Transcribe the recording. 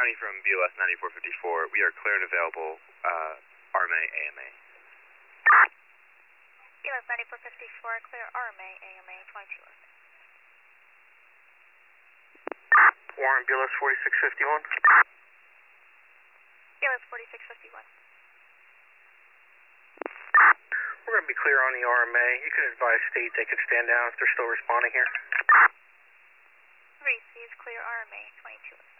County from BLS 9454. We are clear and available, RMA, AMA. BLS 9454, clear RMA, AMA 22. Warren, BLS 4651. BLS 4651. We're going to be clear on the RMA. You can advise state they could stand down if they're still responding here. Received, clear RMA 22.